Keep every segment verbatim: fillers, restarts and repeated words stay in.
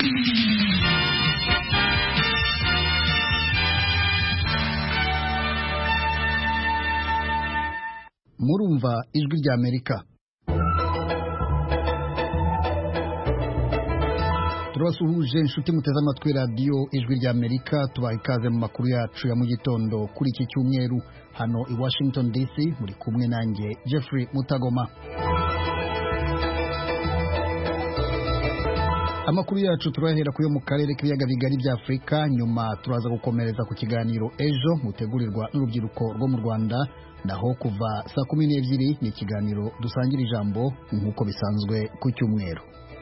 Murumva ijwi rya Amerika. Turabasuhuje inshuti muteze amatwi radio ijwi rya Amerika, tubaha ikaze mu makuru yacu ya mu gitondo kuri iki cyumweru hano i Washington D C, muri kumwe nanjye Jeffrey Mutagoma. Amakuru yacu turahera kuyo mu karere k'ibiyaga bigari bya Afrika, nyuma turaza gukomereza ku kiganiro ejo mutegurirwa n'urubyiruko rwo mu Rwanda, naho kuva saa kumi n'ebyiri ni ikiganiro dusangira ijambo nk'uko bisanzwe ku cyumweru.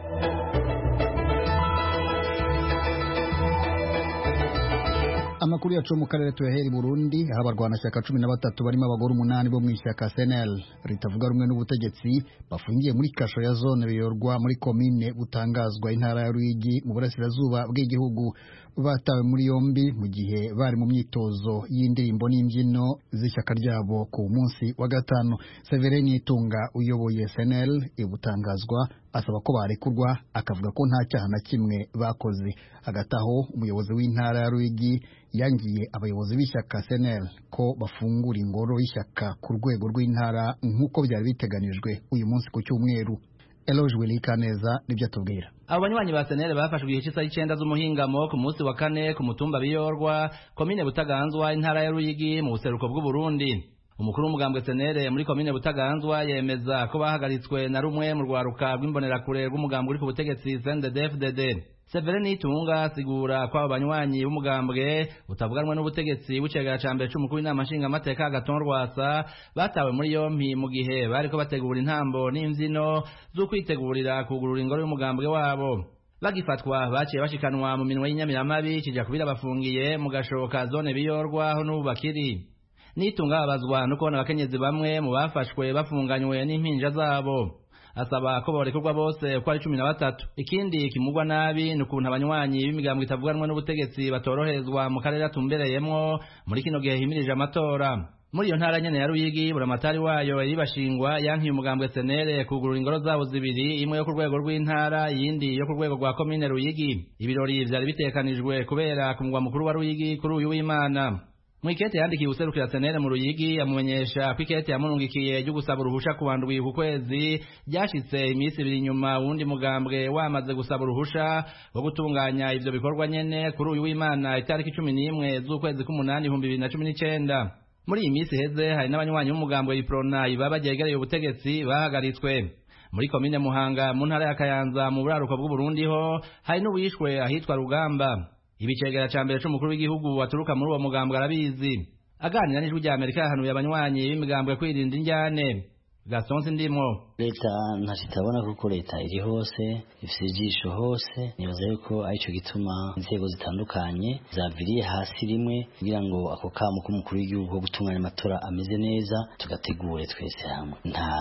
Amakuru yacu mu karere tuyahera i Burundi, aho abarwanashyaka cumi na batatu barimo abagore umunani bo mu ishyaka C N L ritavuga rumwe n'ubutegetsi bafungiye muri kasho ya zone biyorwa muri komine Butangazwa intara ya Ruyigi mu burasirazuba bw'igihugu, batawe muri yombi mu gihe bari mu myitozo y'indirimbo n'imbyino z'ishyaka ryabo ku munsi wa gatanu. Severin Itunga uyoboye C N L ibutangazwa asaba ko barekurwa, akavuga ko nta cyaha na kimwe bakoze. Agataho umuyobozi w'intara ya Ruyigi yangiye abayobozi b'ishyaka C N L ko bafungura ingoro y'ishyaka ku rwego rw'intara nk'uko byari biteganijwe uyu munsi ku cyumweru. Eloge Wilikaneza nibyo atubwira. Abo banywanyi ba C N L bafashwe igihe cy'isaha icenda z'umuhingamo ku munsi wa kane ku mutumba biyorwa komine Butaganzwa intara ya Ruyigi mu buseruko bw'u Burundi. Umukuru w'umugambwe C N L muri komine Butaganzwa yemeza ko bahagaritswe na rumwe mu rwaruka rw'imbonerakure rw'umugambwe uri ku butegetsi C N D D F D D. Severin Itunga asigura ko abo banywanyi b'umugambwe utavuganwe n'ubutegetsi w'icegera ca mbere c'umukuru w'inama nshingamateka Agathon Rwasa batawe muri yompi mu gihe bariko bategura intambo n'imvyino zo kwitegurira kugurura ingoro y'umugambwe wabo. Bagifatwa baciye bashikanwa mu minwe y'inyamiramabi kija kubira bafungiye mu gashoka zone biyorwa aho n'ubu bakiri. Nitunga abazwa no kubona abakenyezi bamwe mu bafashwe bafunganywe n'impinja zabo, asaba ko barekurwa bose uko ari cumi na batatu. Ikindi kimugwa nabi ni ukuntu abanywanyi b'imigambwe itavuganwa n'ubutegetsi batoroherezwa mu karere atumbereyemwo muri kino gihe himirije amatora. Muri iyo ntara nyene ya Ruyigi buramatari wayo yibashingwa yankiye umugambwe C N L kugurura ingoro zabo zibiri, imwe yo ku rwego rw'intara yindi yo ku rwego rwa komine Ruyigi. Ibirori vyari bitekanijwe kubera ku mugwa mukuru wa Ruyigi kuri uyu w'Imana. Mwikete yandikiye userukira C N L mu Ruyigi amumenyesha ko ikete yamurungikiye ryo gusaba uruhusha ku bandwi ku kwezi ryashitse iminsi ibiri nyuma wundi mugambwe wamaze gusaba uruhusha wo gutunganya ivyo bikorwa nyene kuri uyu w'Imana itariki cumi n'imwe z'ukwezi k'umunani ibihumbi bibiri na cumi n'icenda. Muri iyi minsi heze hari n'abanywanyi b'umugambwe Iprona ibaba ryegereye ubutegetsi bahagaritswe. Muri komine Muhanga mu ntara ya Kayanza mu buraruko bw'u Burundi ho hari n'uwishwe ahitwa Rugamba. Ibicegera ca mbere c'umukuru w'igihugu waturuka muri uwo mugambwe arabizi. Aganira n'ijwi rya Amerika yahanuye abanywanyi b'imigambwe kwirinda injyane. Gaston Sindimo: leta ntakitabona kuko leta iri hose ifite ijisho hose, nibaza yuko arico gituma inzego zitandukanye zaviriye hasi rimwe kugira ngo ako kamo k'umukuru w'igihugu gutunganya amatora ameze neza tugategure twese hamwe. Nta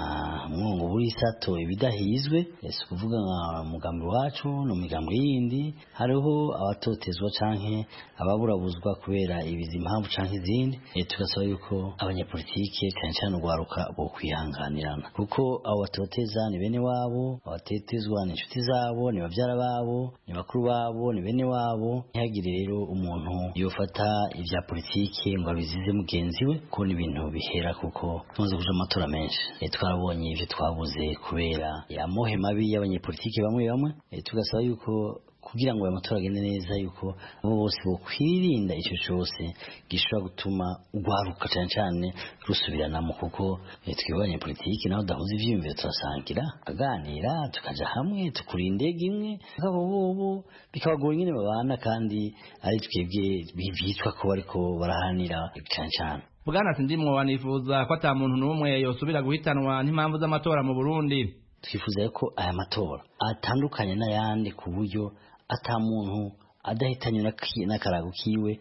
mwungu w'isato ibidahizwe, ese kuvuga nka mugambi wacu no migambo yindi hariho abatotezwa canke ababurabuzwa kubera ibizi impamvu canke izindi. E, tugasaba yuko abanyapolitike cyane cyane urwaruka bo kwihanganirana, kuko abo batoteza ni bene wabo, abatetezwa ni inshuti zabo, ni bavyara babo, ni bakuru babo, ni bene wabo. Ntihagire rero umuntu yofata ivya politike ngo abizize mugenzi we, ko ni ibintu bihera kuko tumaze kuja amatora menshi. E, twarabonye ivyo twabuze kubera yamohe mabi y'abanyepolitike bamwe bamwe. E, tugasaba yuko kugira ngo amatora agende neza yuko abo bose bo kwirinda icyo cyose gishobora gutuma ugwaruka cyane cyane rusubiranamo, kuko twibanye politiki naho dahuza ivyiyumviro turasangira aganira tukaja hamwe tukuri indege imwe akabo bobo bikabagora nyine babana kandi ari twebwe bivitwa ko bariko barahanira cyane cyane. Bwana Sindimwo wanifuza ko ata muntu n'umwe yosubira guhitanwa n'impamvu z'amatora mu Burundi. Twifuza ko aya matora atandukanye n'ayandi ku buryo ata muntu adahitanye n'akarago kiwe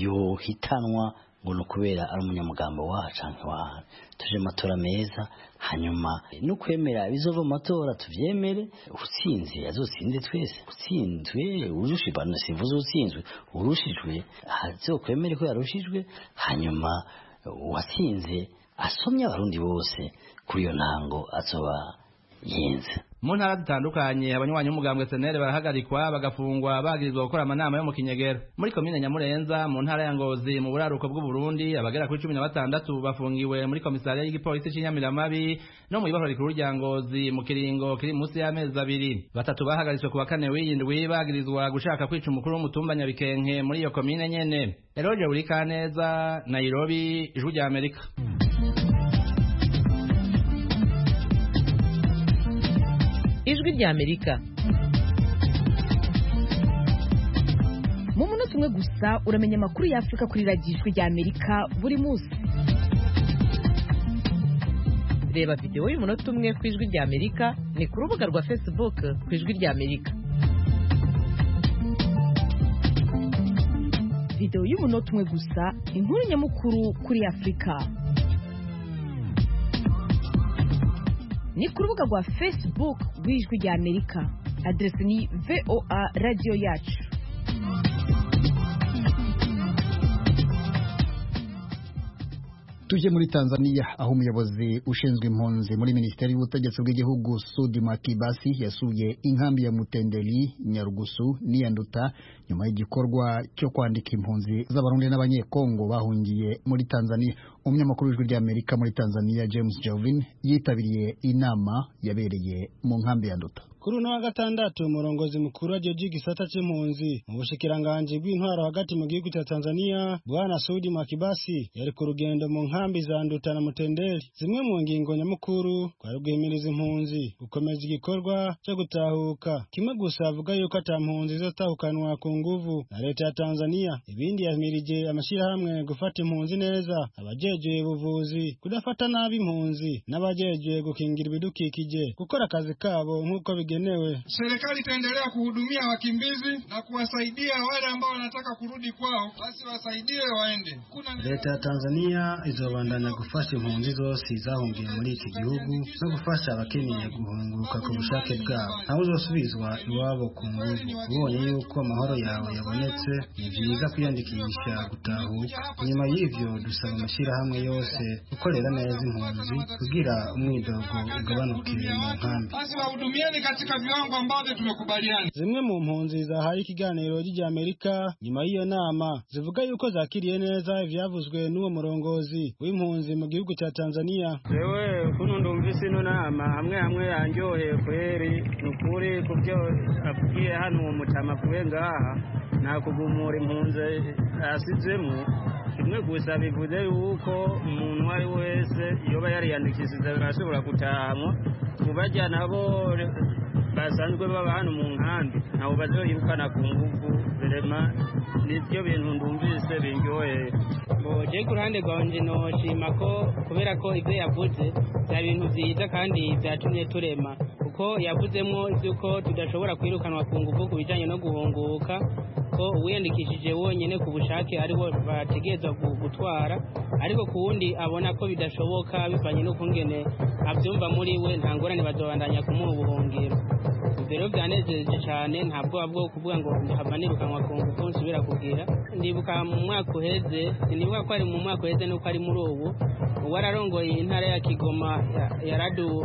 yohitanwa ngo no kubera ari umunyamugambo wa canke wa. Tuje matora meza, hanyuma no kwemera bizova matora tuvyemere. Utsinze azotsinze twese, utsinzwe urushibana sivuze utsinzwe urushijwe azokwemere ko yarushijwe, hanyuma uwatsinze asomye abarundi bose kuri iyo ntango azoba yenze. mu ntara zitandukanye abanywanyi b'umugambwe S N L barahagarikwa bagafungwa bagirizwa gukora amanama yo mu kinyegero. Muri komine Nyamurenza mu ntara ya Ngozi mu buraruko bw'u Burundi abagera kuri cumi na batandatu bafungiwe muri komisariya y'igipolisi c'Inyamiramabi no mu ibohero rikuru rya Ngozi mu kiringo kiri musi y'amezi abiri. Batatu bahagaritswe ku wa kane w'indwi bagirizwa gushaka kwica umukuru w'umutumba Nyabikenke muri iyo komine nyene. Eroje Urikaneza, Nairobi, Ijwi rya Amerika. Ijwi rya Amerika. Mu munota umwe gusa uramenya amakuru ya Afrika kuri radio Ijwi rya Amerika buri munsi. Reba video y'umunota umwe ku Ijwi rya Amerika ni ku rubuga rwa Facebook ku Ijwi rya Amerika. Video y'umunota umwe gusa inkuru nyamukuru kuri Afrika. Ni ku rubuga rwa Facebook rw'Ijwi rya Amerika. Adresi ni V O A Radio Yacu. Tuje muri Tanzania aho umuyobozi ushinzwe impunzi muri Minisiteri y'Ubutegetsi bw'igihugu Sudi Makibasi yasuye inkambi ya Mutendeli, Nyarugusu n'Iyanduta nyuma y'igikorwa cyo kwandika impunzi z'abarundi n'abanyekongo bahungiye muri Tanzania. Umunyamakuru w'Ijwi rya Amerika muri Tanzania James Jovin yitabiriye inama yabereye mu nkambi ya Nduta. Kuri uno wa gatandatu umurongozi mukuru wa Jeji gisata c'impunzi mu bushikiranganje bw'intwaro hagati mu gihugu cya Tanzania Bwana Sudi Makibasi yari ku rugendo mu nkambi za Nduta na Mutendeli. Zimwe mu ngingo nyamukuru kwa rugwimiriza impunzi gukomeza igikorwa cyo gutahuka. Kimwe gusa avuga yuko atampunzi zotahukanwa ku nguvu na leta ya Tanzania. Ibindi yamirije amashirahamwe gufata impunzi neza, abajejwe ubuvuzi kudafata nabi impunzi n'abajejwe gukingira ibidukikije gukora akazi kabo nk'uko genewe. Serikali itaendelea kuhudumia wakimbizi na kuwasaidia wale ambao wanataka kurudi kwao, basi wasaidie waende. Kuna leta ya Tanzania izobandanya gufasha impunzi zose zahungiye muri iki gihugu no gufasha abakeneye guhunguka ku bushake bwabo. Ntawe uzosubizwa iwabo ku nguvu. Ubonye yuko amahoro yawe yabonetse ni byiza kwiyandikisha gutahuka. Nyuma y'ivyo dusaba amashirahamwe yose gukorera neza impunzi kugira umwidogo ugabanuke mu nkambi. Basi wahudumieni katika viwango ambavyo tumekubaliana. Zimwe mu mpunzi zahaye ikiganiro ry'Ijwi Amerika nyuma y'iyo nama zivuga yuko zakiriye neza ivyavuzwe n'uwo murongozi w'impunzi mu gihugu cya Tanzania. Jewe kuno ndumvise ino nama hamwe hamwe yanjoheye kweri nukuri kubyo avugiye hano mu mutama kubengaha nakugumura impunzi asizemo. Kimwe gusa bivuze yuko umuntu wari wese yoba yariyandikishije arashobora gutahamwa kubajya nabo basanzwe baba hano mu nkambi nabo bazoyirukana ku nguvu. Verema nivyo bintu ndumvise binjoye. Boje ku ruhande rwanje noshima ko kubera ko ivyo yavuze bya bintu vyiza kandi vyatumye turema, kuko yavuzemwo ivyuko tudashobora kwirukanwa ku nguvu ku bijanye no guhunguka, ko uwiyandikishije wonyene ku bushake aribo bategezwa gutwara, ariko kuwundi abona ko bidashoboka bivanye no kungene avyumva muri we nta ngorane bazobandanya kumuha ubuhungiro. Rero byanezeje cyane, ntabwo bwo kuvuga ngo ndahava nirukanwa ku nguvu nsubira kugira. Ndibuka mu mwaka uheze, nibuka ko ari mu mwaka uheze nuko ari muri ubu wararongoye intara ya Kigoma yaradu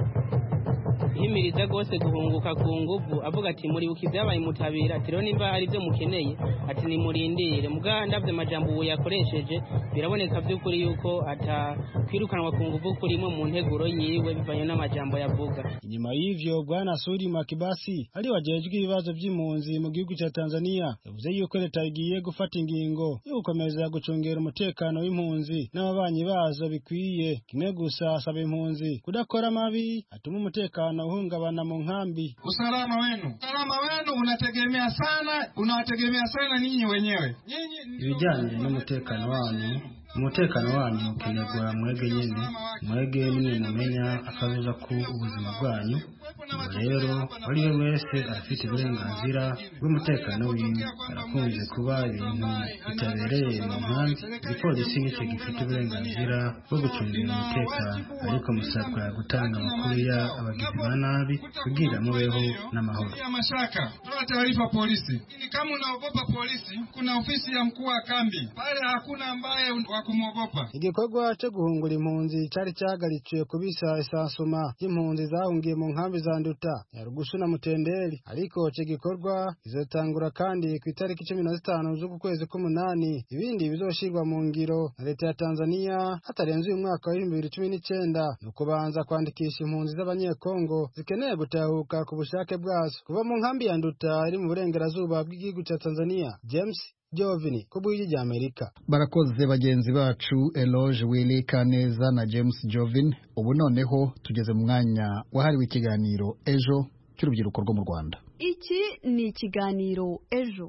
himiriza gose guhunguka ku nguvu, avuga ati muri uki byabaye mutabira, ati rero nimba ari byo mukeneye ati ni murindire. Muga ndavye majambo uwo yakoresheje biraboneka by'ukuri yuko ata kwirukanwa ku nguvu kurimo mu nteguro yiwe bivanye n'amajambo yavuga. Inyuma y'ivyo Bwana Sudi Makibasi ari wajejwe ibibazo by'impunzi mu gihugu cya Tanzania yavuze yuko leta igiye gufata ingingo yo gukomeza gucungera umutekano w'impunzi n'ababanyi bazo bikwiye. Kimwe gusa asaba impunzi kudakora mabi atuma umutekano uhungabana mu nkambi. Usalama wenu, usalama wenu unategemea sana, unawategemea sana ninyi wenyewe. Nyinyi ibijyanye n'umutekano wanyu umutekano wanyu ukenegwa mwege nyene, mwege nimwe mumenya akazuza ku ubuzima bwanyu. Rero buri wese afite uburenganzira bw'umutekano wiwe. Arakunze kuba ibintu bitabereye mu nkambi, igipolisi nicyo gifite uburenganzira bwo gucungira umutekano, ariko musabwa gutanga amakuru ya abagizi ba nabi kugira mubeho n'amahoro. Mashaka toa taarifa polisi. Ni kama unaogopa polisi, kuna ofisi ya mkuu wa kambi pale, hakuna ambaye wakumwogopa. Igikorwa cyo guhungura impunzi cyari cyagaritswe kubisa isansuma y'impunzi zahungiye mu nkambi nkambi za Nduta, Nyarugusu na Mutenderi. Ariko ico gikorwa izotangura kandi ku itariki cumi na zitanu z'uku kwezi k'umunani, ibindi bizoshirwa mu ngiro na leta ya Tanzania hatarenze uyu mwaka wa bibiri na cumi n'icenda, no kubanza kwandikisha impunzi z'abanyekongo zikeneye gutahuka ku bushake bwazo kuva mu nkambi ya Nduta iri mu burengerazuba bw'igihugu cya Tanzania. James Jovini kubw'ijwi rya Amerika. Barakoze bagenzi bacu Eloge Willy Kaneza na James Jovin. Ubu noneho tugeze mu mwanya wahariwe ikiganiro ejo cy'urubyiruko rwo mu Rwanda. Iki ni ikiganiro ejo.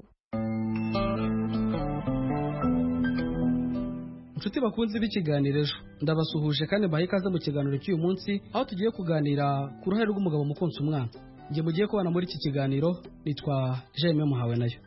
Inshuti bakunzi b'ikiganiro ejo, ndabasuhuje kandi bahe ikaze mu kiganiro cy'uyu munsi, aho tugiye kuganira ku ruhare rw'umugabo mu konsa umwana. Ngiye mugiye kubana muri iki kiganiro, nitwa Jaime Muhawe nayo.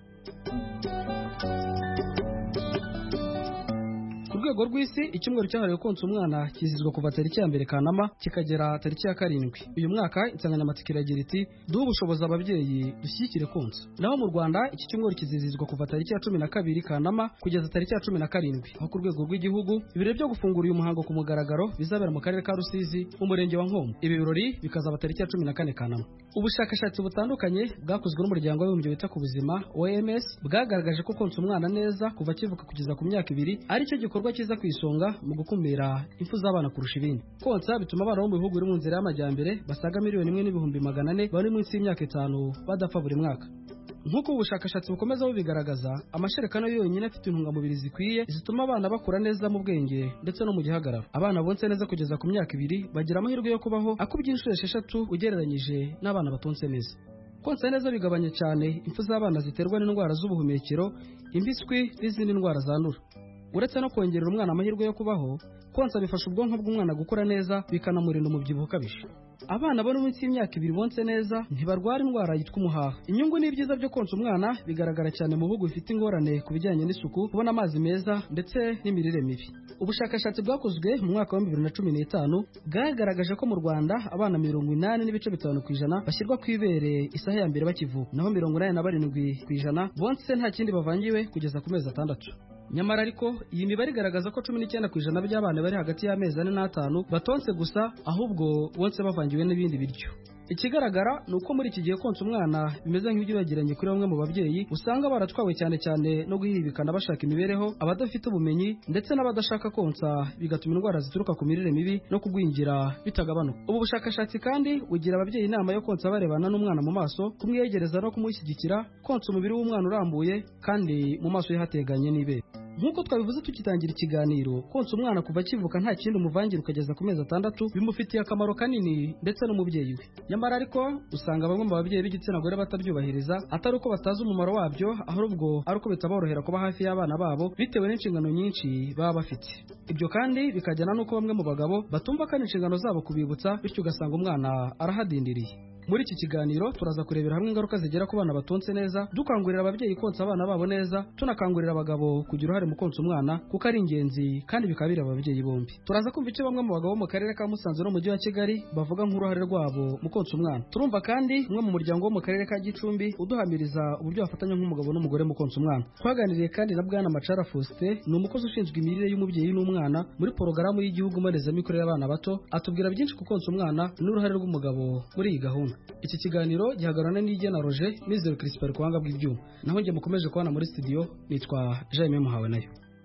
Urwego rw'isi icyumweru cyahariwe konsa umwana kizizwa kuva tariki ya mbere Kanama kikagera tariki ya karindwi. Uyu mwaka insanganyamatsiko iragira iti duhe ubushobozi ababyeyi dushyigikire konsa. Naho mu Rwanda iki cyumweru kizizizwa kuva tariki ya cumi na kabiri Kanama kugeza tariki ya cumi na karindwi, aho ku rwego rw'igihugu ibirori byo gufungura uyu muhango ku mugaragaro bizabera mu karere ka Rusizi mu murenge wa Nkombo. Ibi birori bikazaba tariki ya cumi na kane Kanama. Ubushakashatsi butandukanye bwakozwe n'umuryango w'abibumbye wita ku buzima O M S bwagaragaje ko konsa umwana neza kuva kivuka kugeza ku myaka ibiri ari cyo gikorwa kiza ku isonga mu gukumira impfu z'abana kurusha ibindi. Konsa bituma abana bo mu bihugu biri mu nzira y'amajyambere basaga miliyoni imwe n'ibihumbi magana ane bari munsi y'imyaka itanu badapfa buri mwaka. Nk'uko ubushakashatsi bukomeza bubigaragaza, amashereka nayo yonyine afite intungamubiri zikwiye zituma abana bakura neza mu bwenge ndetse no mu gihagararo. Abana bonse neza kugeza ku myaka ibiri bagira amahirwe yo kubaho akubye inshuro esheshatu ugereranyije n'abana batonse neza. Konsa neza bigabanya cyane impfu z'abana ziterwa n'indwara z'ubuhumekero, imbiswi n'izindi ndwara zandura. Uretse no kongerera umwana amahirwe yo kubaho, konsa bifasha ubwonko bw'umwana gukura neza bikanamurinda umubyibuho ukabije. Abana bo munsi y'imyaka ibiri bonse neza ntibarwara indwara yitwa umuhaha. Inyungu n'ibyiza byo konsa umwana bigaragara cyane mu bihugu bifite ingorane ku bijyanye n'isuku, kubona amazi meza ndetse n'imirire mibi. Ubushakashatsi bwakozwe mu mwaka wa bibiri na cumi n'itanu bwagaragaje ko mu Rwanda abana mirongo inani n'ibice bitanu ku ijana bashyirwa ku ibere isaha ya mbere bakivuka, naho mirongo inani na barindwi ku ijana bonse nta kindi bavangiwe kugeza ku mezi atandatu. Nyamara ariko iyi mibare igaragaza ko cumi n'icyenda ku ijana by'abana bari hagati y'amezi ane n'atanu batonse gusa, ahubwo bonse bavangiwe n'ibindi biryo. Ikigaragara ni uko muri iki gihe konsa umwana bimeze nk'ibyibagiranye kuri bamwe mu babyeyi, usanga baratwawe cyane cyane no guhibikana bashaka imibereho, abadafite ubumenyi ndetse n'abadashaka konsa, bigatuma indwara zituruka ku mirire mibi no kugwingira bitagabanuka. Ubu bushakashatsi kandi bugira ababyeyi inama yo konsa barebana n'umwana mu maso, kumwiyegereza no kumushyigikira, konsa umubiri w'umwana urambuye kandi mu maso ye hateganye n'ibere. Nk'uko twabivuze tukitangira ikiganiro, konsa umwana kuva kivuka nta kindi umuvangira ukageza ku mezi atandatu bimufitiye akamaro kanini ndetse n'umubyeyi we. Nyamara ariko usanga bamwe mu babyeyi b'igitsina gore batabyubahiriza, atari uko batazi umumaro wabyo, ahubwo ari uko bitaborohera kuba hafi y'abana babo bitewe n'inshingano nyinshi baba bafite. Ibyo kandi bikajyana n'uko bamwe mu bagabo batumva kandi inshingano zabo kubibutsa, bityo ugasanga umwana arahadindiriye. Muri iki kiganiro turaza kurebera hamwe ingaruka zigera ku bana batonse neza, dukangurira ababyeyi konsa abana babo neza, tunakangurira abagabo kugira uruhare mu konsa umwana kuko ari ingenzi kandi bikabira ababyeyi bombi. Turaza kumva icyo bamwe mu bagabo mu karere ka Musanze no mu mujyi wa Kigali bavuga nk'uruhare rwabo mu konsa umwana. Turumva kandi umwe mu muryango wo mu karere ka Gicumbi uduhamiriza uburyo bafatanya nk'umugabo n'umugore mu konsa umwana. Twaganiriye kandi na Bwana Macara Faustin, ni umukozi ushinzwe imirire y'umubyeyi n'umwana muri porogaramu y'igihugu mbonezamikurire y'abana bato, atubwira byinshi ku konsa umwana n'uruhare rw'umugabo muri iyi gahunda. Iki kiganiro gihagararana n'Igena Roger, Mizero Crispin ku buhanga bw'ibyuma. Naho njye mukomeje kubana muri studio, nitwa Jaime Muhawe nayo.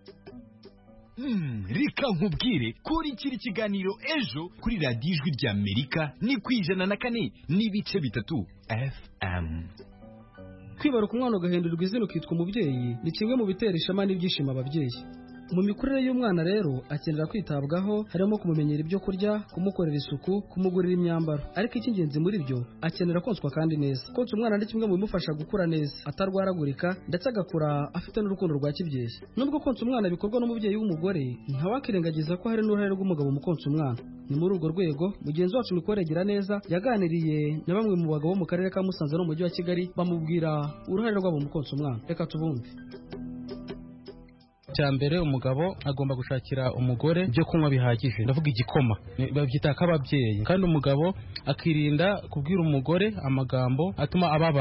Hmm, reka nkubwire kuri kiri kiganiro ejo kuri radiyo ijwi rya Amerika ni ku ijana na kane n'ibice bitatu F M. Kwibaruka umwana ugahindurirwa izina ukitwa umubyeyi ni kimwe mu bitera ishema n'ibyishimo ababyeyi. Mu mikurire y'umwana rero akenera kwitabwaho, harimo kumumenyera ibyo kurya, kumukorera isuku, kumugurira imyambaro. Ariko icy'ingenzi muri byo akenera konswa kandi neza. Konsa umwana ni kimwe mu bimufasha gukura neza, atarwaragurika ndetse agakura afite n'urukundo rwa kibyeyi. Nubwo konsa umwana bikorwa n'umubyeyi w'umugore, ntawakirengagiza ko hari n'uruhare rw'umugabo mu konsa umwana. Ni muri urwo rwego mugenzi wacu Mikoregira neza yaganiriye na bamwe mu bagabo bo mu karere ka Musanze no mu mujyi wa Kigali bamubwira uruhare rwabo mu konsa umwana. Reka tubumve. Cyambere umugabo agomba gushakira umugore byo kunywa bihagije, ndavuga igikoma babyita k'ababyeyi, kandi umugabo akirinda kubwira umugore amagambo atuma ababara,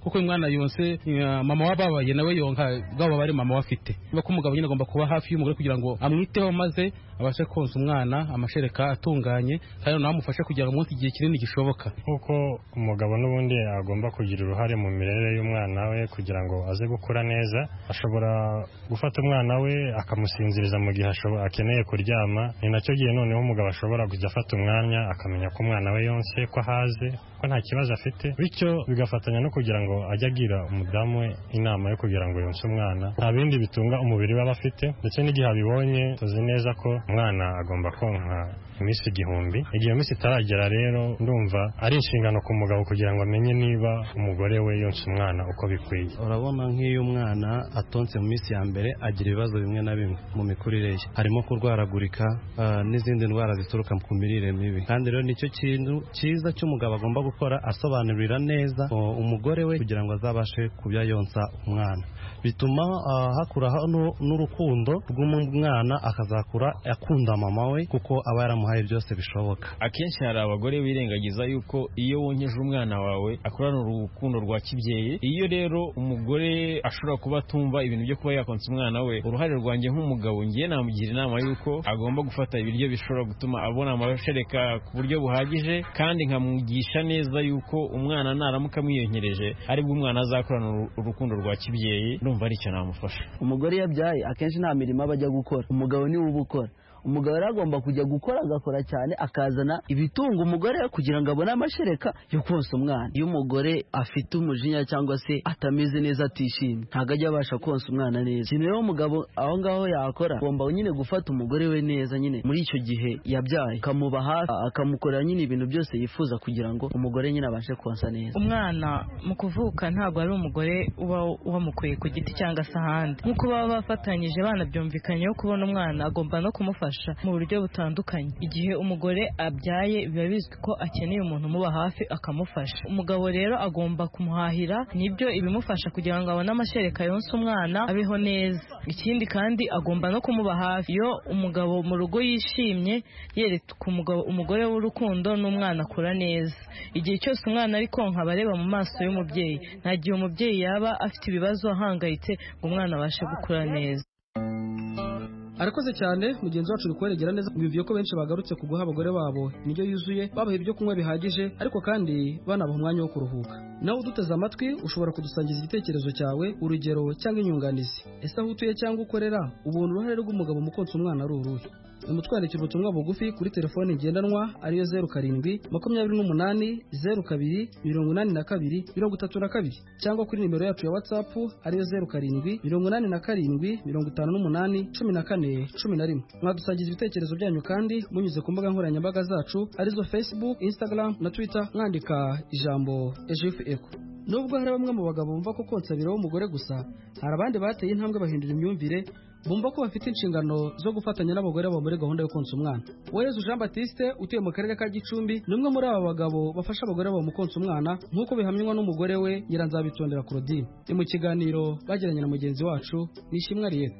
kuko uyu mwana yonse mama wababaye nawe yonka bwabo bari mama wafite bako umugabo nyine agomba kuba hafi y'umugore kugira ngo amwiteho maze abashe konsa umwana amashereka atunganye kandi nawe amufashe kugira ngo umunsi igihe kinini gishoboka. Kuko umugabo n'ubundi agomba kugira uruhare mu mirere y'umwana we kugira ngo aze gukura neza, ashobora gufata umwana we akamusinziriza mu gihe akeneye kuryama, ni nacyo gihe noneho umugabo ashobora kujya afata umwanya akamenya ko umwana we yonse ko ahaze ko nta kibazo afite, bityo bigafatanya no kugira ngo ajye agira umudamu we inama yo kugira ngo yonse umwana, nta bindi bitunga umubiri we aba afite, ndetse n'igihe abibonye tuzi neza ko umwana agomba konka iminsi igihumbi. Igihe iyo minsi itaragera rero ndumva ari inshingano ku mugabo kugira ngo amenye niba umugore we yonse umwana uko bikwiye. Urabona nk'iyo umwana atonse mu minsi ya mbere agira ibibazo bimwe na bimwe mu mikurire ye, harimo kurwaragurika uh, n'izindi ndwara zituruka ku mirire mibi, kandi rero nicyo kintu cyiza cy'umugabo agomba gukora, asobanurira neza uh, umugore we kugira ngo azabashe kubya yonsa umwana. Bituma uh, hakuraho n'urukundo rw'umwana, akazakura akunda mama we kuko aba yaramuhaye byose bishoboka. Akenshi hari abagore birengagiza yuko iyo wonkeje umwana wawe akurana urukundo rwa kibyeyi. Iyo rero umugore ashobora kuba atumva ibintu byo kuba yakonsa umwana we, uruhare rwanjye nk'umugabo ngiye namugira inama yuko agomba gufata ibiryo bishobora gutuma abona amashereka ku buryo buhagije, kandi nkamwigisha neza yuko umwana naramuka amwiyonkereje aribwo umwana azakurana urukundo rwa kibyeyi. Ndumva ari cyo namufasha. Umugore yabyaye akenshi nta mirimo abajya gukora, umugabo niwe ubukora. Umugabo rero agomba kujya gukora, agakora cyane, akazana ibitunga umugore kugira ngo abone amashereka yo konsa umwana. Iyo umugore afite umujinya cyangwa se atameze neza, atishimye, ntabwo ajya abasha konsa umwana neza. Ikintu rero umugabo aho ngaho yakora, agomba nyine gufata umugore we neza nyine muri icyo gihe yabyaye, akamuba hafi, akamukorera nyine ibintu byose yifuza kugira ngo umugore nyine abashe konsa neza. Umwana mu kuvuka ntabwo ari umugore uba wamukuye ku giti cyangwa se ahandi, nk'uko baba bafatanyije banabyumvikanyeho kubona umwana, agomba no kumufasha mu buryo butandukanye. Igihe umugore abyaye biba bizwi ko akeneye umuntu umuba hafi akamufasha. Umugabo rero agomba kumuhahira nibyo ibimufasha kugira ngo abone amashereka yonse umwana abeho neza. Ikindi kandi agomba no kumuba hafi. Iyo umugabo mu rugo yishimye, yereka umugabo umugore w'urukundo, n'umwana akura neza. Igihe cyose umwana ari konka bareba mu maso y'umubyeyi, nta gihe umubyeyi yaba afite ibibazo ahangayitse ngo umwana abashe gukura neza. Arakoze cyane mugenzi wacu rikweregera neza. Bimviye ko benshi bagarutse kuguha abagore babo indyo yuzuye, babaha ibyo kunywa bihagije, ariko kandi banabaha umwanya wo kuruhuka. Nawe uduteze amatwi ushobora kudusangiza igitekerezo cyawe, urugero cyangwa inyunganizi. Ese aho utuye cyangwa ukorera ubona uruhare rw'umugabo mu konsa umwana ari uruhe? Nimutwandikira ubutumwa bugufi kuri telefone ngendanwa ariyo zeru karindwi makumyabiri n'umunani zeru kabiri mirongo inani na kabiri mirongo itatu na kabiri, cyangwa kuri nimero yacu ya WhatsApp ariyo zeru karindwi mirongo inani na karindwi mirongo itanu n'umunani cumi na kane cumi na rimwe. Mwadusangiza ibitekerezo byanyu kandi munyuze ku mbuga nkoranyambaga zacu arizo Facebook, Instagram na Twitter, mwandika ijambo E J F Echo. Nubwo hari bamwe mu bagabo bumva ko konsa biraho umugore gusa, hari abandi bateye intambwe bahindura imyumvire, bumva ko bafite inshingano zo gufatanya n'abagore babo muri gahunda yo konsa umwana. Uwayezu Jean Baptiste utuye mu karere ka Gicumbi ni umwe muri aba bagabo bafasha abagore babo mu konsa umwana, nk'uko bihamywa n'umugore we Nyiranzabitondera Claudine. Ni mu kiganiro bagiranye na mugenzi wacu Nishimwe Ariel.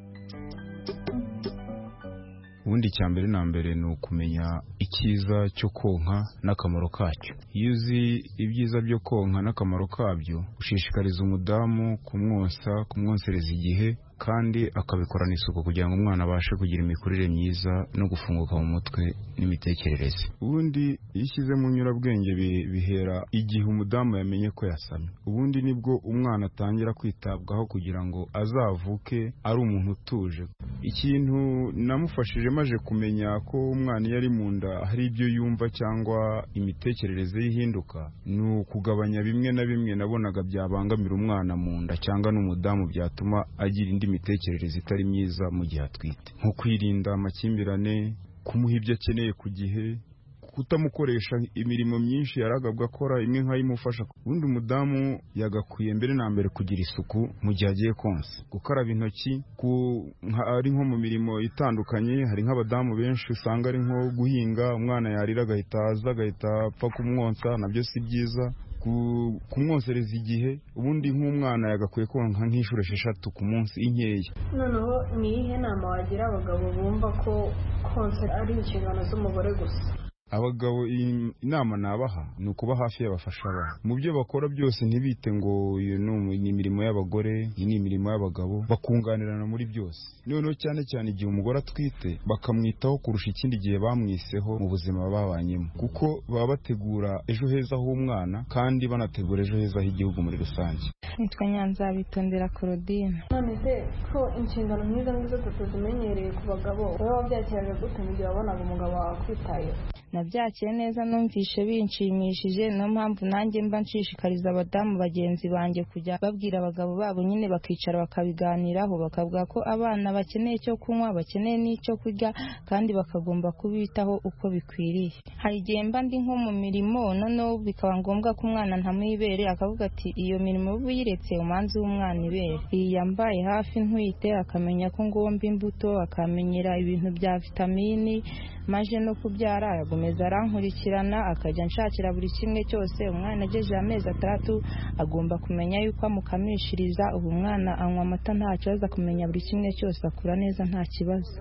Ubundi cya mbere na mbere ni ukumenya icyiza cyo konka n'akamaro kacyo. Iyo uzi ibyiza byo konka n'akamaro kabyo, ushishikariza umudamu kumwonsa, kumwonsereza igihe, kandi akabikorana isuku kugira ngo umwana abashe kugira imikurire myiza no gufunguka mu mutwe n'imitekerereze. Ubundi iyo ishyize mu nyurabwenge bihera igihe umudamu yamenye ko yasamye. Ubundi nibwo umwana atangira kwitabwaho kugira ngo azavuke ari umuntu utuje. Ikintu namufashije maje kumenya ko umwana iyo ari mu nda hari ibyo yumva cyangwa imitekerereze yihinduka, ni ukugabanya bimwe na bimwe nabonaga byabangamira umwana mu nda cyangwa n'umudamu byatuma agira indi imitekerereze itari myiza mu gihe atwite, nko kwirinda amakimbirane, kumuha ibyo akeneye ku gihe, kutamukoresha imirimo myinshi yaragabwa akora imwe nk'ayimufasha. Ubundi umudamu yagakwiye mbere na mbere kugira isuku mu gihe agiye konsa, gukaraba intoki, ari nko mu mirimo itandukanye. Hari nk'abadamu benshi usanga ari nko guhinga, umwana yarira agahita aza agahita apfa kumwonsa, nabyo si byiza. Kumwonsereza igihe, ubundi nk'umwana yagakwiye konka nk'inshuro esheshatu ku munsi inkeya. Noneho ni iyihe nama wagira abagabo bumva ko konsa ari inshingano z'umugore gusa? abagabo inama nabaha ni ukuba hafi y'abafasha babo mu byo bakora byose, ntibite ngo iyo ni imirimo y'abagore, iyi ni imirimo y'abagabo, bakunganirana muri byose. Noneho cyane cyane igihe umugore atwite bakamwitaho kurusha ikindi gihe bamwiseho mu buzima babanyemo, kuko baba bategura ejo heza h'umwana kandi banategura ejo heza h'igihugu muri rusange. Nitwa Nyanza Bitondera Claudine. None se ko inshingano nk'izo ngizo tuzimenyereye ku bagabo, wowe wabyakiraga gute mu gihe wabonaga umugabo wawe akwitayeho? Nabyakiye neza, numvishe binshimishije, niyo mpamvu nanjye mba nshishikariza abadamu bagenzi banjye kujya babwira abagabo babo, nyine bakicara bakabiganiraho, bakavuga ko abana bakeneye icyo kunywa, bakeneye n'icyo kurya, kandi bakagomba kubitaho uko bikwiriye. Hari igihe mba ndi nko mu mirimo, noneho bikaba ngombwa ko umwana ntamwibere, akavuga ati iyo mirimo uyiretse umanzi w'umwana ibere. Yambaye hafi ntwite, akamenya ko ngomba imbuto, akamenyera ibintu bya vitamini, maje no kubyara agomeza arankurikirana, akajya nshakira buri kimwe cyose. Umwana agejeje amezi atandatu agomba kumenya yuko amukamishiriza, ubu umwana anywa amata nta kibazo, akumenya buri kimwe cyose, akura neza nta kibazo.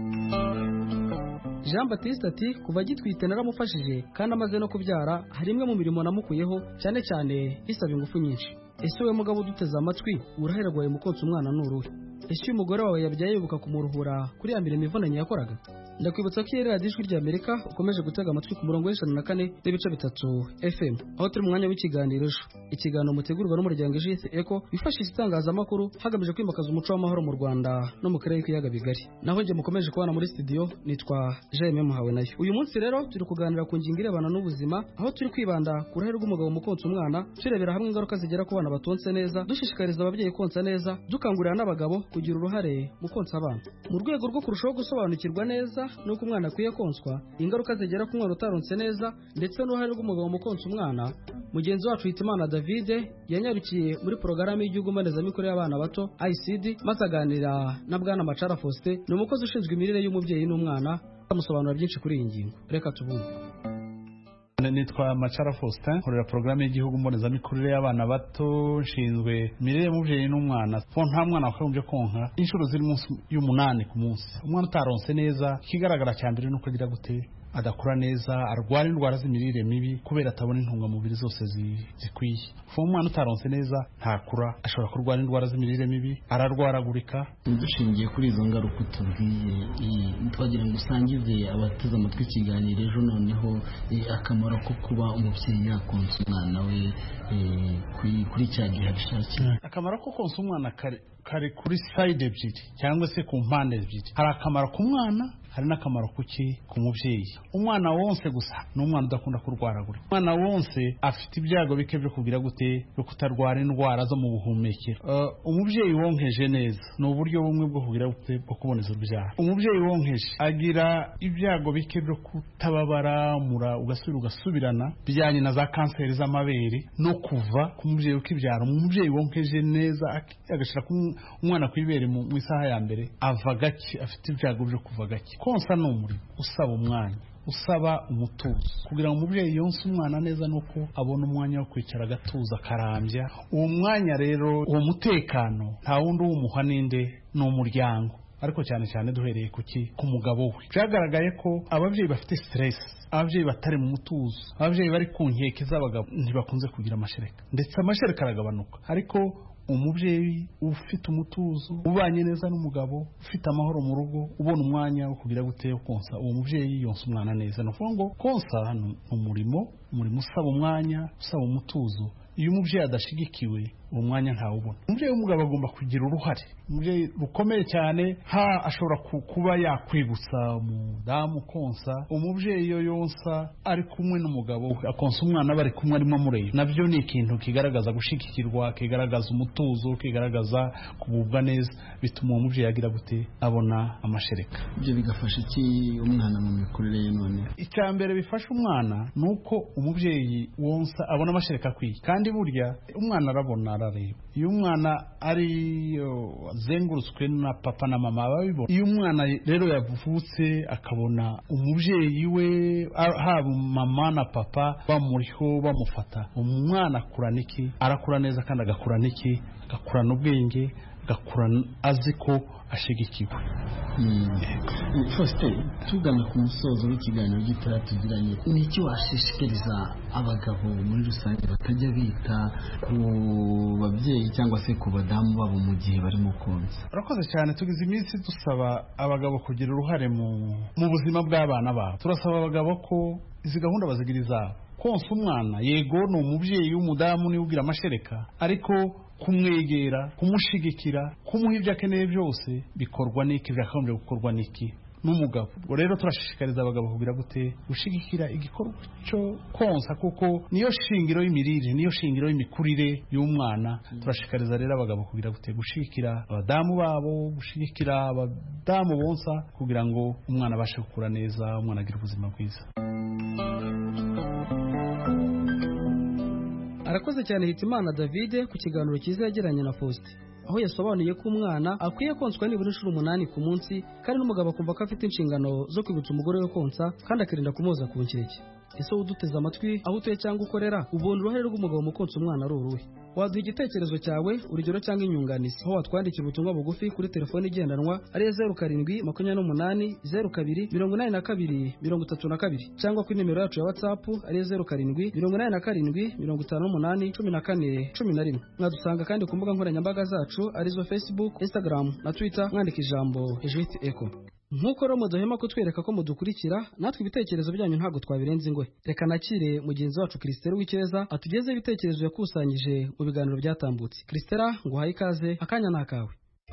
Jean Baptiste ati kuva agitwite naramufashije kandi amaze no kubyara hari imwe mu mirimo namukuyeho, cyane cyane isaba ingufu nyinshi. Ese we mugabo duteze amatwi uraherwaye mu konsa umwana n'uruhe? Ese uyu mugore wawe yabyaye yibuka kumuruhura kuri ya mirimo ivunanye yakoraga? Ndakwibutsa ko iyi radiyo Ijwi ry'Amerika ukomeje gutega amatwi ku murongo w'ijana na kane n'ibice bitatu F M, aho turi mu mwanya w'ikiganiro ejo. Ikiganiro mutegurwa n'umuryango Ejo Eko wifashisha itangazamakuru hagamijwe kwimakaza umuco w'amahoro mu Rwanda no mu karere k'ibiyaga bigari. Naho njye mukomeje kubana muri studio nitwa Jaime Muhawe nayo. Uyu munsi rero turi kuganira ku ngingo irebana n'ubuzima, aho turi kwibanda ku ruhare rw'umugabo mu konsa umwana, turebera hamwe ingaruka zigera ku bana batonse neza, dushishikariza ababyeyi konsa neza, dukangurira n'abagabo kugira uruhare mu konsa abana. Mu rwego rwo kurushaho gusobanukirwa neza nuko umwana akwiye konswa, ingaruka zigera ku mwana utaronse neza, ndetse n'uruhare rw'umugabo mu konsa umwana, mugenzi wacu Hitimana David yanyarukiye muri porogaramu y'igihugu mbonezamikurire y'abana bato I C D, maze aganira na Bwana Macara Faustin, ni umukozi ushinzwe imirire y'umubyeyi n'umwana, amusobanura byinshi kuri iyi ngingo. Reka tubumve. Nitwa Macara Faustin, nkorera porogaramu y'igihugu mbonezamikurire y'abana bato, nshinzwe imirire y'umubyeyi n'umwana. Fo nta mwana wakagombye konka inshuro ziri munsi y'umunani ku munsi. Umwana utaronse neza, ikigaragara cya mbere nuko agira gute adakura neza, arwara indwara z'imirire mibi kubera atabona intungamubiri zose zikwiye. Fo umwana utaronse neza ntakura, ashobora kurwara indwara z'imirire mibi, ararwaragurika. Dushingiye kuri izo ngaruka utubwiye, twagira ngo usangize abateze amatwi ikiganiro ejo, noneho akamaro ko kuba umubyeyi yakonsa umwana we kuri cya gihe abishakiye. Akamaro ko konsa umwana kari kuri side ebyiri cyangwa se ku mpande ebyiri. Hari akamaro ku mwana, hari n'akamaro kuki ku mubyeyi. Umwana wonse gusa ni umwana udakunda kurwaragurika. Umwana wonse afite ibyago bike byo kugira gute byo kutarwara indwara zo mu buhumekero. Uh, umubyeyi wonkeje neza ni uburyo bumwe bwo kugira gute bwo kuboneza urubyaro. Umubyeyi wonkeje agira ibyago bike byo kutababara, mura ugasubira ugasubirana bijyanye na za kanseri z'amabere no kuva ku mubyeyi ukibyara. Umubyeyi wonkeje neza agashira umwana kwibere mu isaha ya mbere ava gake, afite ibyago byo kuva gake. Konsa ni umurimo usaba umwanya, usaba umutuzo. Kugira ngo umubyeyi yonse umwana neza nuko abona umwanya wo kwicara agatuza akarambya. Uwo mwanya rero, uwo mutekano nta wundi w'umuha ninde, ni umuryango. Ariko cyane cyane duhereye kuki ku mugabo we. Byagaragaye ko ababyeyi bafite stress, ababyeyi batari mu mutuzo, ababyeyi bari ku nkeke z'abagabo ntibakunze kugira amashereka, ndetse amashereka aragabanuka. Ariko umubyeyi ufite umutuzo, ubanye neza n'umugabo, ufite amahoro mu rugo, ubona umwanya wo kugira gute konsa, uwo mubyeyi yonsa umwana neza. No ngo konsa ni umurimo, umurimo usaba umwanya, usaba umutuzo. Iyo umubyeyi adashigikiwe uwo mwanya ntawubona. Umubyeyi w'umugabo agomba kugira uruhare, umubyeyi rukomeye cyane. Ha ashobora kuba yakwibutsa umudamu konsa. Umubyeyi yo yonsa ari kumwe n'umugabo akonsa umwana bari kumwe arimo amureba, nabyo ni ikintu kigaragaza gushigikirwa, kigaragaza umutuzo, kigaragaza kububwa neza, bituma uwo mubyeyi agira gute abona amashereka. Ibyo bigafasha iki umwana mu mikurire ye? None icya mbere bifasha umwana nuko umubyeyi wonsa abona amashereka akwiye, kandi burya umwana arabona, arareba. Iyo umwana ari azengurutswe na papa na mama babibona. Iyo umwana rero yavutse akabona umubyeyi we, haba mama na papa bamuriho bamufata, umwana akurana iki? Arakura neza kandi agakurana iki? Agakurana ubwenge, agakura azi ko ashigikiwe. Faustin, tugana ku musozo w'ikiganiro gitoya tugiranye, ni iki washishikariza abagabo muri rusange batajya bita ku babyeyi cyangwa se ku badamu babo mu gihe barimo konsa? Urakoze cyane. Tugize iminsi dusaba abagabo kugira uruhare mu mu buzima bw'abana babo. Turasaba abagabo ko izi gahunda bazigira izabo. Konsa umwana yego ni umubyeyi w'umudamu niwe ugira amashereka, ariko kumwegera, kumushigikira, kumuha ibyo akeneye byose bikorwa n'iki, byakagombye gukorwa n'iki n'umugabo. Ubwo rero turashishikariza abagabo kugira gute gushigikira igikorwa cyo konsa, kuko niyo shingiro y'imirire, niyo shingiro y'imikurire y'umwana. Turashishikariza rero abagabo kugira gute gushigikira abadamu babo, gushigikira abadamu bonsa, kugira ngo umwana abashe gukura neza, umwana agire ubuzima bwiza. Arakoze cyane Hitimana David ku kiganiro cyiza yagiranye na Faustin, aho yasobanuye ko umwana akwiye konswa nibura inshuro umunani ku munsi, kandi n'umugabo akumva ko afite inshingano zo kwibutsa umugore we konsa kandi akirinda kumuhoza ku nkeke. Ese uduteze amatwi aho utuye cyangwa ukorera, ubona uruhare rw'umugabo mu konsa umwana ari uruhe? Waduha igitekerezo cyawe, urugero cyangwa inyunganizi, aho watwandikira ubutumwa bugufi kuri telefone igendanwa ari zeru karindwi makumyabiri n'umunani zeru kabiri mirongo inani na kabiri mirongo itatu na kabiri, cyangwa kuri nimero yacu ya WhatsApp ari zeru karindwi mirongo inani na karindwi mirongo itanu n'umunani cumi na kane cumi na rimwe. Mwadusanga kandi ku mbuga nkoranyambaga zacu arizo Facebook, Instagram na Twitter, mwandika ijambo Ejiti Echo. Nkuko rero muduhema kutwereka ko mudukurikira, natwe ibitekerezo byanyu ntabwo twabirenze ingwe. Reka nakire mugenzi wacu Christelle Wikeza atugeze ibitekerezo yakusanyije mu biganiro byatambutse. Christelle, nguhaye ikaze, akanya nakawe.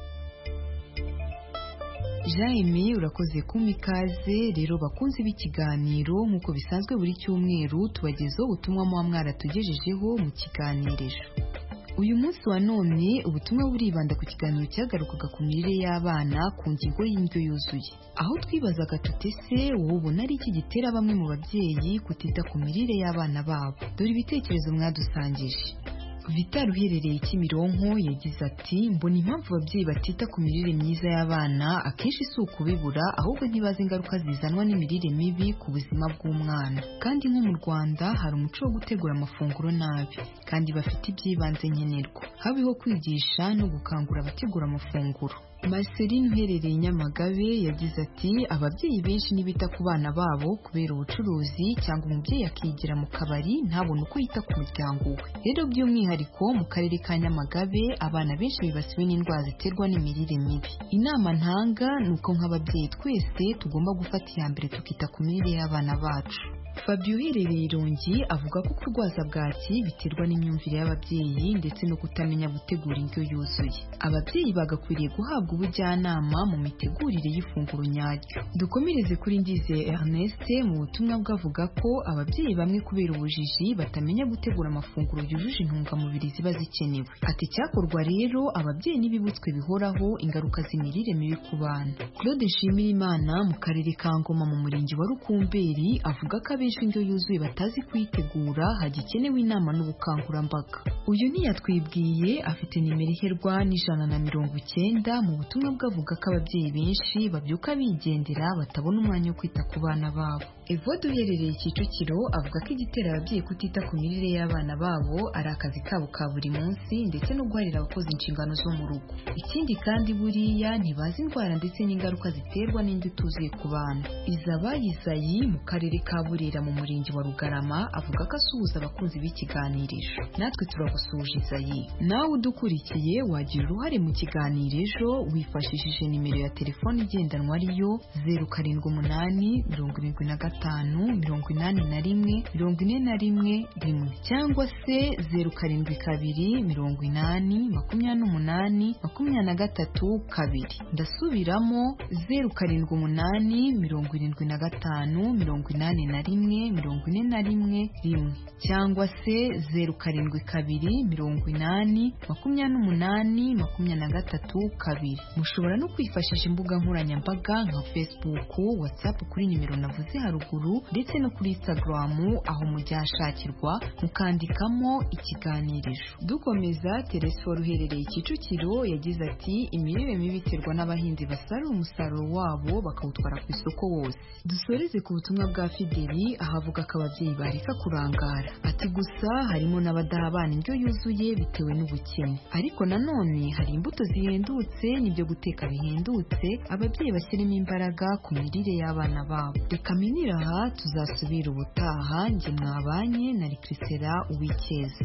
Jaime, urakoze kumpa ikaze. Rero bakunzi b'ikiganiro, nk'uko bisanzwe buri cyumweru tubagezaho ubutumwa muba mwaratugejejeho mu kiganirisho. Uyu munsi wa none ubutumwa buribanda ku kiganiro cyagarukaga ku mirire y'abana ku ngingo y'indyo yuzuye, aho twibazaga tutese wowe ubona ari iki gitera bamwe mu babyeyi kutita ku mirire y'abana babo. Dore ibitekerezo mwadusangije. Vital uherereye Kimironko yagize ati, mbona impamvu ababyeyi batita ku mirire myiza y'abana akenshi si ukubibura, ahubwo ntibazi ingaruka zizanwa n'imirire mibi ku buzima bw'umwana. Kandi nko mu Rwanda hari umuco wo gutegura amafunguro nabi, kandi bafite iby'ibanze nkenerwa, habiho kwigisha no gukangura abategura amafunguro. Marceline uherereye Nyamagabe yagize ati, ababyeyi benshi ntibita ku bana babo kubera ubucuruzi, cyangwa umubyeyi akigira mu kabari ntabone uko yita ku muryango we. Rero by'umwihariko mu karere ka Nyamagabe abana benshi bibasiwe n'indwara ziterwa n'imirire mibi. Inama ntanga ni uko nk'ababyeyi twese tugomba gufata iya mbere tukita ku mirire y'abana bacu. Fabio uherereye Irongi avuga ko kurwaza bwaki biterwa n'imyumvire y'ababyeyi ndetse no kutamenya gutegura indyo yuzuye. Ababyeyi bagakwiriye guhabwa ubujyanama mu mitegurire y'ifunguro nyaryo. Dukomereze kuri Ndizeye Ernest mu butumwa bwavuga ko ababyeyi bamwe kubera ubujiji batamenya gutegura amafunguro yujuje intungamubiri ziba zikenewe. Ati cyakorwa rero ababyeyi n'ibibutswe bihoraho ingaruka z'imirire mibi ku bana. Claude Nshimirimana mu karere ka Ngoma mu murenge wa Rukumberi avuga ko benshi indyo yuzuye batazi kuyitegura, hagikenewe inama n'ubukangurambaga. Uyu ntiyatwibwiye, afite nimero iherwa n'ijana na mirongo icyenda. Mu butumwa bwavuga ko ababyeyi benshi babyuka bigendera batabona umwanya wo kwita ku bana babo. Evode uherereye Kicukiro avuga ko igitera ababyeyi kutita ku mirire y'abana babo ari akazi kabo ka buri munsi ndetse no guharira abakoze inshingano zo mu rugo. Ikindi kandi buriya ntibazi indwara ndetse n'ingaruka ziterwa n'indyo ituzuye ku bana. Izabayizayi mu karere ka Burera mu murenge wa Rugarama avuga ko asuhuza abakunzi b'ikiganirisho. Natwe turagusuje Izayi. Nawe udukurikiye wagira uruhare mu kiganirisho wifashishije nimero ya telefone igendanwa ariyo zeru karindwi umunani mirongo irindwi na gatanu mirongo inani na rimwe mirongo ine na rimwe rimwe, cyangwa se zeru karindwi kabiri mirongo inani makumyabiri n'umunani makumyabiri na gatatu kabiri. Ndasubiramo zeru karindwi umunani mirongo irindwi na gatanu mirongo inani na rimwe mirongo ine na rimwe rimwe, cyangwa se zeru karindwi kabiri mirongo inani makumyabiri n'umunani makumyabiri na gatatu kabiri. Mushobora no kwifashisha imbuga nkoranyambaga nka Facebook, WhatsApp kuri nimero navuze haruguru amakuru ndetse no kuri Instagram aho mujyashakirwa mukandikamo ikiganirizo. Dukomeza, Teresfor uherereye Kicukiro yagize ati imirire mibi iterwa n'abahinzi basarura umusaruro wabo bakawutwara ku isoko wose. Dusoreze ku butumwa bwa Fideli ahavuga ko ababyeyi bareka kurangara. Ati gusa harimo n'abadaha abana indyo yuzuye bitewe n'ubukene, ariko nanone hari imbuto zihendutse n'ibyo guteka bihendutse ababyeyi bashyiramo imbaraga ku mirire y'abana babo. Reka minira aha, tuzasubira ubutaha. Njye mwabanye na Rikrisera Uwikeza.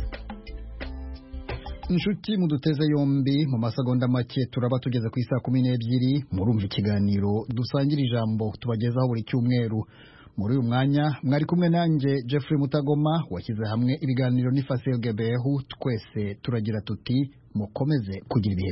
Inshuti muduteze yombi, mu masegonda make turaba tugeze ku isaa kumi n'ebyiri. Murumva ikiganiro dusangira ijambo tubagezaho buri cyumweru. Muri uyu mwanya mwari kumwe nanjye Jeffrey Mutagoma washyize hamwe ibiganiro n'Ifasel Gebehu. Twese turagira tuti mukomeze kugira ibihe